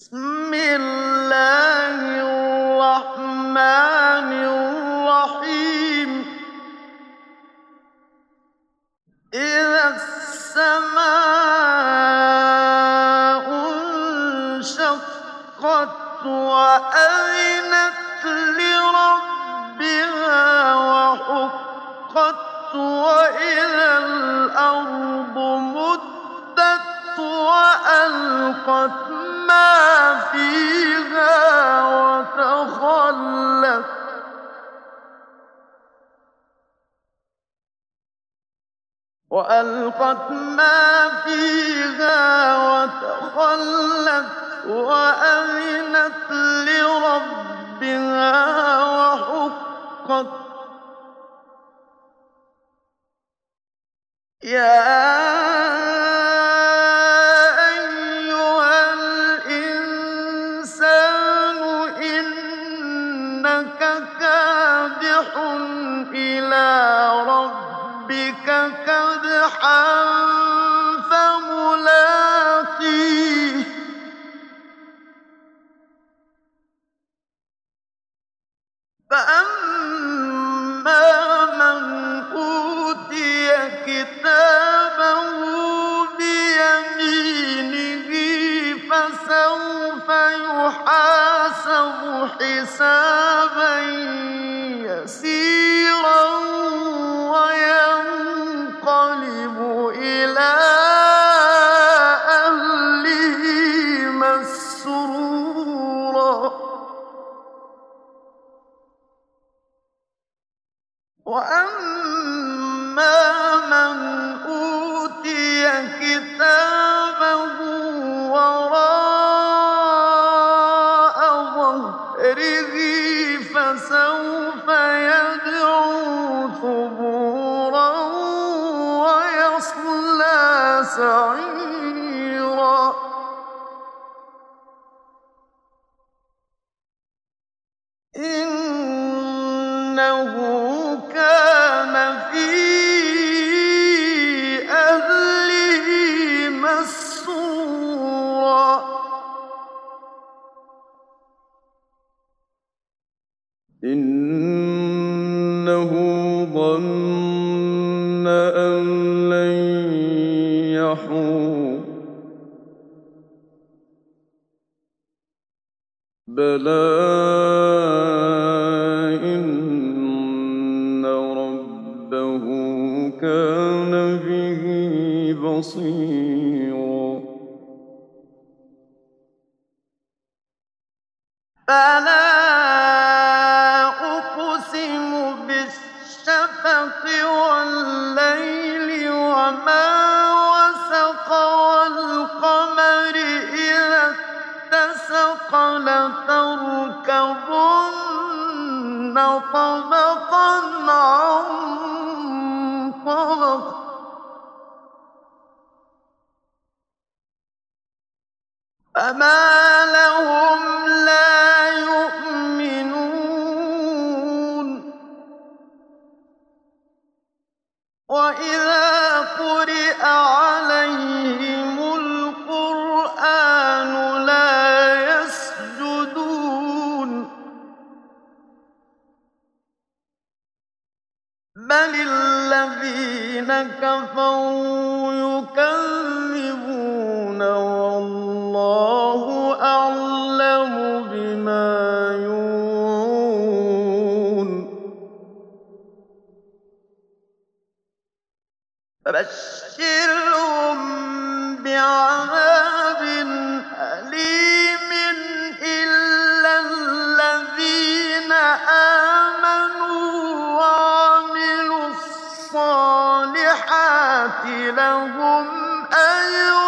بسم الله الرحمن الرحيم إذا السماء انشقت وأذنت لربها وحقت وإذا الأرض مدت وألقت ما فيها وتخلت وأذنت لربها وحقت يا أيها الإنسان إنك كادح إلى ربك كدحا فملاقيه فأما من أوتي كتابه بيمينه فسوف يحاسب حسابا يسيرا وينقلب إلى أهله مسرورا وأما من أوتي كتابه وراء ظهره فسوف يدعو ثبورا ويصلى سعيرا إنه كان في أهله مسرورا إنه ظن أن لن يحور بلى إن ربه كان به بصيرا فلا أقسم بالشفق والليل وما وسق والقمر إذا اتسق لتركبن طبقا عن طبق فما لهم لا يؤمنون وإذا قرئ عليهم القرآن لا يسجدون بل الذين كفروا يكذبون والله أعلم بما يوعون فبشرهم بعذاب أليم إلا الذين آمنوا وعملوا الصالحات لهم أجر